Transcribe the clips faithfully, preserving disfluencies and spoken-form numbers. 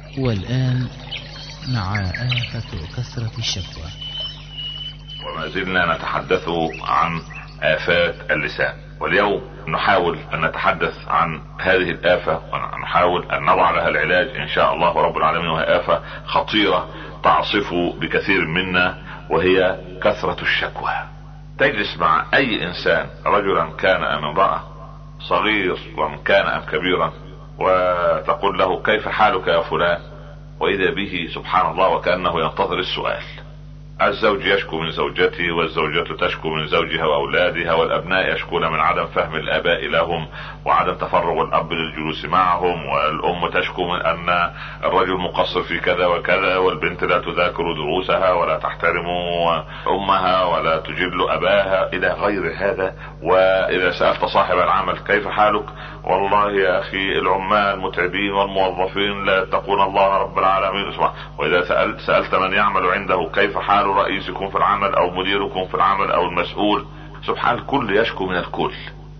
والآن مع آفة كثرة الشكوى. وما زلنا نتحدث عن آفات اللسان، واليوم نحاول أن نتحدث عن هذه الآفة ونحاول أن نضع لها العلاج إن شاء الله رب العالمين، وهي آفة خطيرة تعصف بكثير منا، وهي كثرة الشكوى. تجلس مع أي إنسان، رجلا كان أم امرأة، صغير ومن كان أم كبيرا، وتقول له كيف حالك يا فلان، وإذا به سبحان الله وكأنه ينتظر السؤال. الزوج يشكو من زوجته، والزوجة تشكو من زوجها وأولادها، والأبناء يشكون من عدم فهم الآباء لهم وعدم تفرغ الأب للجلوس معهم، والأم تشكو من أن الرجل مقصر في كذا وكذا، والبنت لا تذاكر دروسها ولا تحترم أمها ولا تجل أباها إلى غير هذا. وإذا سألت صاحب العمل كيف حالك، والله يا أخي العمال متعبين والموظفين لا يتقون الله رب العالمين. وإذا سألت, سألت من يعمل عنده كيف حال رئيسكم في العمل أو مديركم في العمل أو المسؤول، سبحان الكل يشكو من الكل.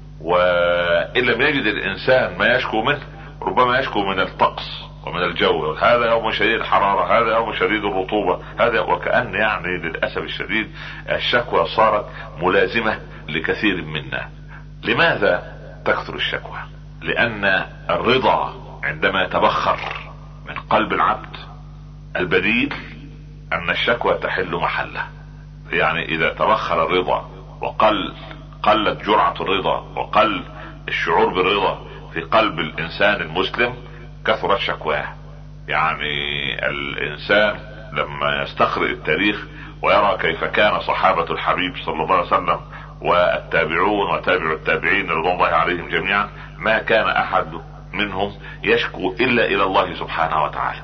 وإن لم يجد الإنسان ما يشكو منه، ربما يشكو من الطقس ومن الجو، هذا يوم شديد الحرارة، هذا يوم شديد الرطوبة، هذا وكأن يعني للأسف الشديد الشكوى صارت ملازمة لكثير منا. لماذا تكثر الشكوى؟ لأن الرضا عندما يتبخر من قلب العبد، البديل أن الشكوى تحل محله. يعني إذا تبخر الرضا وقل قلت جرعة الرضا وقل الشعور بالرضا في قلب الإنسان المسلم، كثرت شكواه. يعني الإنسان لما يستقرئ التاريخ ويرى كيف كان صحابة الحبيب صلى الله عليه وسلم والتابعون وتابع التابعين رضوان الله عليهم جميعا، ما كان أحد منهم يشكو إلا إلى الله سبحانه وتعالى.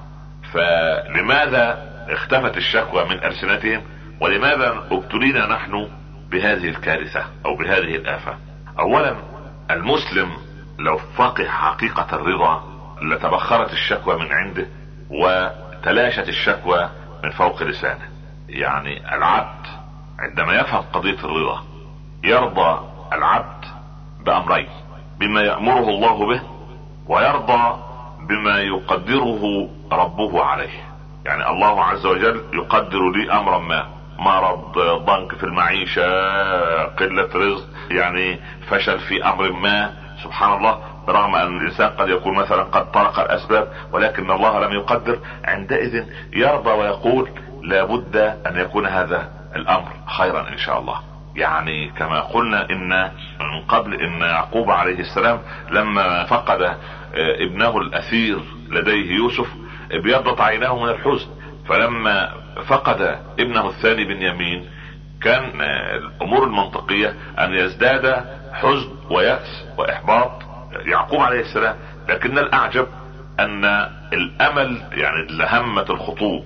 فلماذا اختفت الشكوى من ألسنتهم؟ ولماذا ابتلينا نحن بهذه الكارثة أو بهذه الآفة؟ أولا، المسلم لو فقه حقيقة الرضا لتبخرت الشكوى من عنده وتلاشت الشكوى من فوق لسانه. يعني العبد عندما يفهم قضية الرضا يرضى العبد بأمرين: بما يأمره الله به، ويرضى بما يقدره ربه عليه. يعني الله عز وجل يقدر لي امرا ما، مرض، ضنك في المعيشة، قلة رزق، يعني فشل في امر ما، سبحان الله، برغم ان الانسان قد يكون مثلا قد طرق الاسباب ولكن الله لم يقدر، عندئذ يرضى ويقول لابد ان يكون هذا الامر خيرا ان شاء الله. يعني كما قلنا ان من قبل ان يعقوب عليه السلام لما فقد ابنه الاثير لديه يوسف ابيضت عيناه من الحزن، فلما فقد ابنه الثاني بنيامين كان الامور المنطقية ان يزداد حزن ويأس واحباط يعقوب عليه السلام. لكن الاعجب ان الامل، يعني لهمة الخطوب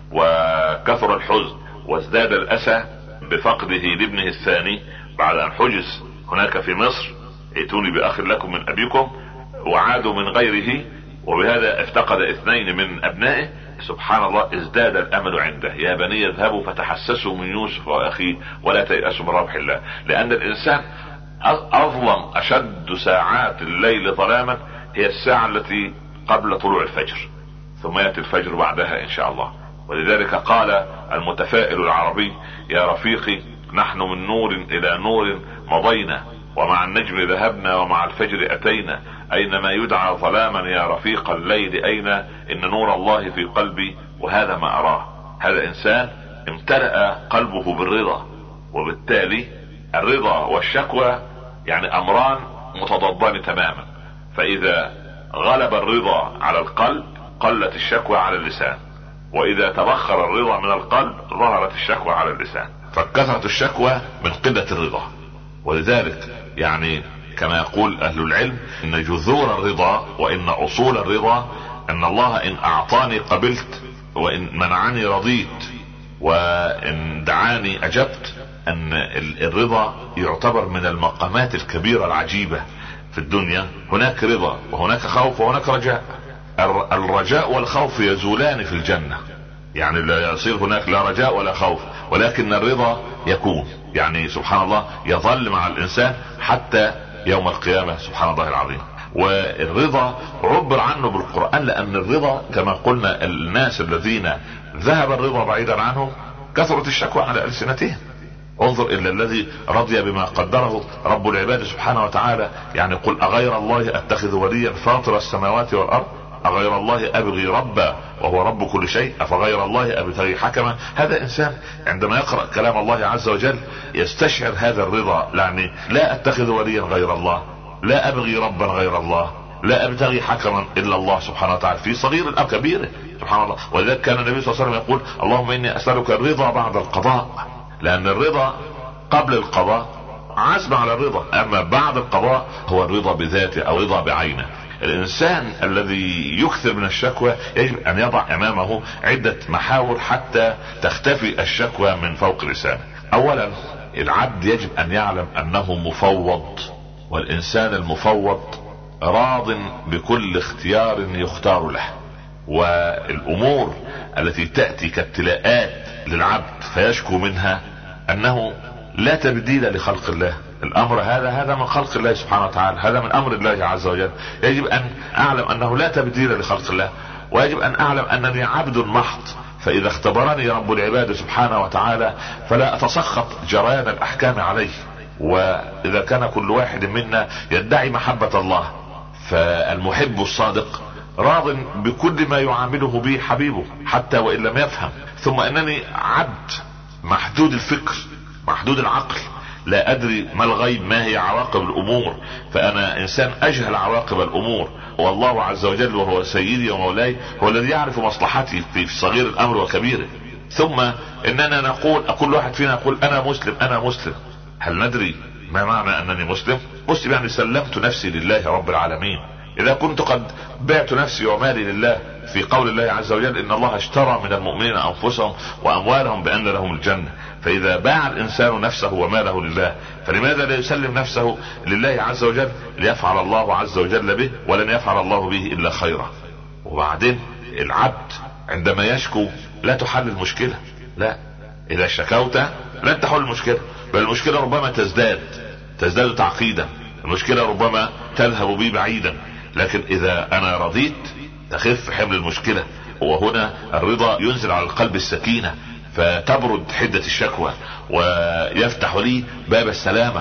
وكثر الحزن وازداد الاسى بفقده لابنه الثاني بعد ان حجز هناك في مصر: ائتوني باخ لكم من ابيكم، وعادوا من غيره، وبهذا افتقد اثنين من ابنائه. سبحان الله، ازداد الامل عنده: يا بني اذهبوا فتحسسوا من يوسف واخيه ولا تيأسوا من روح الله. لان الانسان اظلم اشد ساعات الليل ظلاما هي الساعة التي قبل طلوع الفجر، ثم يأتي الفجر بعدها ان شاء الله. ولذلك قال المتفائل العربي: يا رفيقي نحن من نور الى نور مضينا، ومع النجم ذهبنا ومع الفجر اتينا، اينما يدعى ظلاما يا رفيق الليل اين، ان نور الله في قلبي وهذا ما اراه. هذا انسان امتلأ قلبه بالرضا، وبالتالي الرضا والشكوى يعني امران متضادان تماما. فاذا غلب الرضا على القلب قلت الشكوى على اللسان، واذا تبخر الرضا من القلب ظهرت الشكوى على اللسان. فكثرة الشكوى من قلة الرضا. ولذلك يعني كما يقول اهل العلم: ان جذور الرضا وان اصول الرضا ان الله ان اعطاني قبلت، وان منعني رضيت، وان دعاني اجبت. ان الرضا يعتبر من المقامات الكبيرة العجيبة في الدنيا. هناك رضا وهناك خوف وهناك رجاء. الرجاء والخوف يزولان في الجنة، يعني لا يصير هناك لا رجاء ولا خوف، ولكن الرضا يكون، يعني سبحان الله، يظل مع الانسان حتى يوم القيامة، سبحان الله العظيم. والرضا عبر عنه بالقرآن، لأن الرضا كما قلنا الناس الذين ذهب الرضا بعيدا عنهم كثرت الشكوى على ألسنتهم. انظر إلى الذي رضي بما قدره رب العباد سبحانه وتعالى، يعني قل أغير الله أتخذ وليا فاطر السماوات والأرض أغير الله أبغي ربا وهو رب كل شيء أفغير الله أبتغي حكما. هذا إنسان عندما يقرأ كلام الله عز وجل يستشعر هذا الرضا، يعني لا أتخذ وليا غير الله، لا أبغي ربا غير الله، لا أبتغي حكما إلا الله سبحانه وتعالى في صغير أو كبير سبحان الله. ولذلك كان النبي صلى الله عليه وسلم يقول اللهم إني أسألك الرضا بعد القضاء، لأن الرضا قبل القضاء عزم على الرضا، أما بعد القضاء هو الرضا بذاته أو رضا بعينه. الإنسان الذي يكثر من الشكوى يجب أن يضع أمامه عدة محاور حتى تختفي الشكوى من فوق لسانه. أولا العبد يجب أن يعلم أنه مفوض، والإنسان المفوض راض بكل اختيار يختار له، والأمور التي تأتي كابتلاءات للعبد فيشكو منها أنه لا تبديل لخلق الله. الأمر هذا هذا من خلق الله سبحانه وتعالى، هذا من أمر الله عز وجل. يجب أن أعلم أنه لا تبديل لخلق الله، ويجب أن أعلم أنني عبد محض، فإذا اختبرني رب العباد سبحانه وتعالى فلا أتسخط جريان الأحكام عليه. وإذا كان كل واحد منا يدعي محبة الله فالمحب الصادق راض بكل ما يعامله به حبيبه حتى وإن لم يفهم. ثم أنني عبد محدود الفكر محدود العقل، لا أدري ما الغيب، ما هي عواقب الأمور، فأنا إنسان أجهل عواقب الأمور، والله عز وجل وهو سيدي ومولاي هو الذي يعرف مصلحتي في صغير الأمر وكبيره. ثم إننا نقول كل واحد فينا يقول أنا مسلم أنا مسلم، هل ندري ما معنى أنني مسلم؟ مسلم يعني سلمت نفسي لله رب العالمين. إذا كنت قد بعت نفسي ومالي لله في قول الله عز وجل إن الله اشترى من المؤمنين أنفسهم وأموالهم بأن لهم الجنة، فإذا باع الإنسان نفسه وماله لله فلماذا لا يسلم نفسه لله عز وجل ليفعل الله عز وجل به، ولن يفعل الله به إلا خيرا. وبعدين العبد عندما يشكو لا تحل المشكلة، لا، إذا شكوت لن تحل المشكلة، بل المشكلة ربما تزداد تزداد تعقيدا، المشكلة ربما تذهب بي بعيدا. لكن إذا أنا رضيت تخف حمل المشكلة، وهنا الرضا ينزل على القلب السكينة فتبرد حدة الشكوى، ويفتح لي باب السلامة،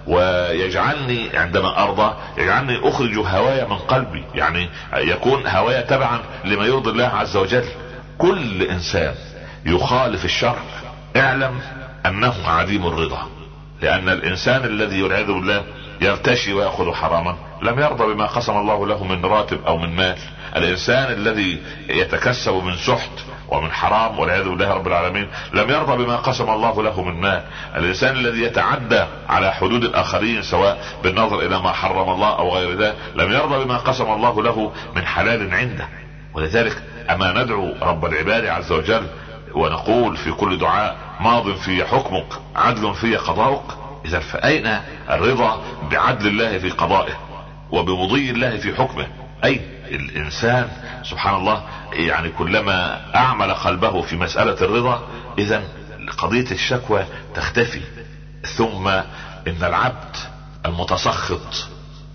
ويجعلني عندما أرضى يجعلني أخرج هوايا من قلبي، يعني يكون هوايا تبعا لما يرضي الله عز وجل. كل إنسان يخالف الشرع اعلم أنه عديم الرضا، لأن الإنسان الذي والعياذ بالله يرتشي ويأخذ حراما لم يرضى بما قسم الله له من راتب أو من مال. الإنسان الذي يتكسب من سحت ومن حرام والعياذ بالله رب العالمين لم يرضى بما قسم الله له من مال. الإنسان الذي يتعدى على حدود الآخرين سواء بالنظر إلى ما حرم الله أو غير ذلك لم يرضى بما قسم الله له من حلال عنده. ولذلك أما ندعو رب العباد عز وجل ونقول في كل دعاء ماض في حكمك عدل في قضاؤك، إذا فأين الرضا بعدل الله في قضائه وبمضي الله في حكمه؟ أي الإنسان سبحان الله يعني كلما أعمل قلبه في مسألة الرضا إذا قضية الشكوى تختفي. ثم إن العبد المتسخط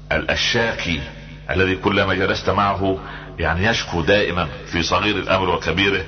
الشاكي الذي كلما جلست معه يعني يشكو دائما في صغير الأمر وكبيره،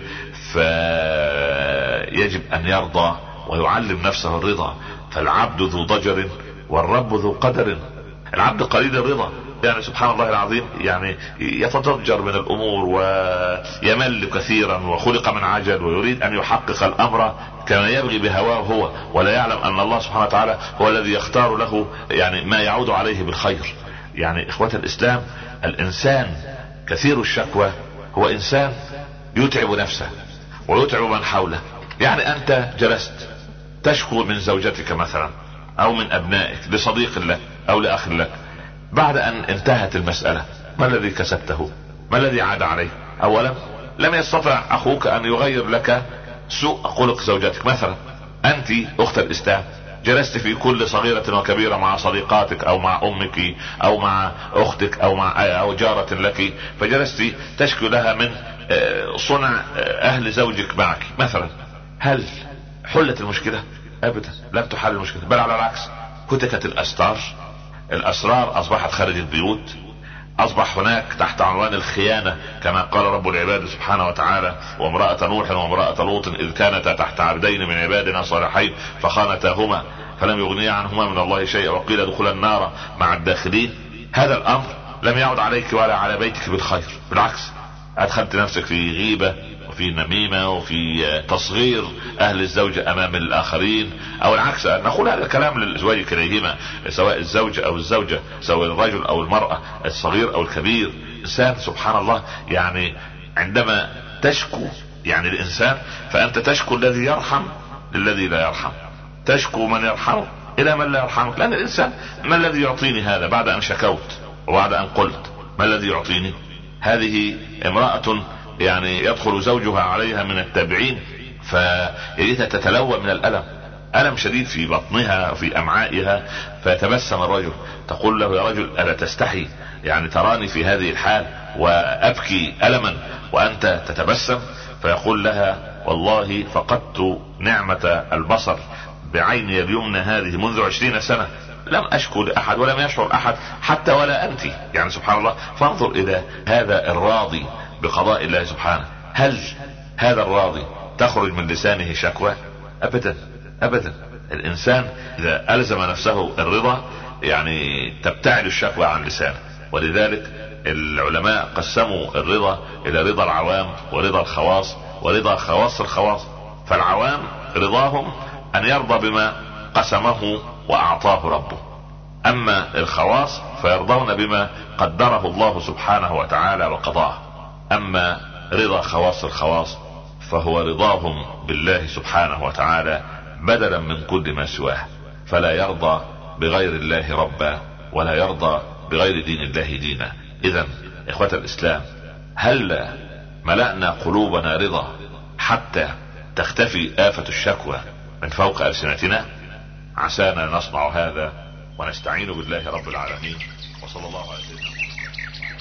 فيجب أن يرضى ويعلم نفسه الرضا. فالعبد ذو ضجر والرب ذو قدر. العبد قليل الرضا يعني سبحان الله العظيم يعني يتضجر من الأمور ويمل كثيرا وخلق من عجل ويريد أن يحقق الأمر كما يبغي بهواه هو، ولا يعلم أن الله سبحانه وتعالى هو الذي يختار له يعني ما يعود عليه بالخير. يعني إخوة الإسلام الإنسان كثير الشكوى هو إنسان يتعب نفسه ويتعب من حوله. يعني أنت جلست تشكو من زوجتك مثلا أو من أبنائك لصديق لك أو لأخ لك، بعد أن انتهت المسألة ما الذي كسبته؟ ما الذي عاد عليه؟ أولا لم يستطع أخوك أن يغير لك سوء خلق زوجتك مثلا. أنت أخت الإسلام جلست في كل صغيرة وكبيرة مع صديقاتك أو مع أمك أو مع أختك أو مع أو جارة لك، فجلست تشكو لها من صنع أهل زوجك معك مثلا. هل حلت المشكلة؟ أبدا لم تحل المشكلة، بل على العكس هتكت الأستار، الأسرار أصبحت خارج البيوت، اصبح هناك تحت عنوان الخيانة كما قال رب العباد سبحانه وتعالى: وامرأة نوح وامرأة لوط اذ كانتا تحت عبدين من عبادنا صالحين فخانتاهما فلم يغنيا عنهما من الله شيئا وقيل ادخلا النار مع الداخلين. هذا الامر لم يعد عليك ولا على بيتك بالخير، بالعكس ادخلت نفسك في غيبة وفي نميمة وفي تصغير اهل الزوجة امام الاخرين، او العكس. نقول هذا الكلام للازواج كليهما، سواء الزوج او الزوجة، سواء الرجل او المرأة، الصغير او الكبير. انسان سبحان الله يعني عندما تشكو يعني الانسان، فانت تشكو الذي يرحم للذي لا يرحم، تشكو من يرحم الى من لا يرحمك، لان الانسان ما الذي يعطيني هذا بعد ان شكوت وبعد ان قلت؟ ما الذي يعطيني؟ هذه امرأة يعني يدخل زوجها عليها من التابعين فيريدها تتلوى من الألم، ألم شديد في بطنها وفي أمعائها، فيتبسم الرجل، تقول له: يا رجل ألا تستحي يعني تراني في هذه الحال وأبكي ألما وأنت تتبسم؟ فيقول لها: والله فقدت نعمة البصر بعيني اليمنى هذه منذ عشرين سنة، لم أشكو لأحد ولم يشعر أحد حتى ولا أنت. يعني سبحان الله. فانظر إلى هذا الراضي بقضاء الله سبحانه، هل هذا الراضي تخرج من لسانه شكوى؟ أبدا أبدا. الإنسان إذا ألزم نفسه الرضا يعني تبتعد الشكوى عن لسانه. ولذلك العلماء قسموا الرضا إلى رضا العوام ورضا الخواص ورضا خواص الخواص. فالعوام رضاهم أن يرضى بما قسمه وأعطاه ربه، أما الخواص فيرضون بما قدره الله سبحانه وتعالى وقضاه. أما رضا خواص الخواص فهو رضاهم بالله سبحانه وتعالى بدلا من كل ما سواه، فلا يرضى بغير الله ربا ولا يرضى بغير دين الله دينا. إذن إخوة الإسلام، هل ملأنا قلوبنا رضا حتى تختفي آفة الشكوى من فوق ألسنتنا؟ عسانا نصنع هذا ونستعين بالله رب العالمين، وصلى الله على سيدنا محمد.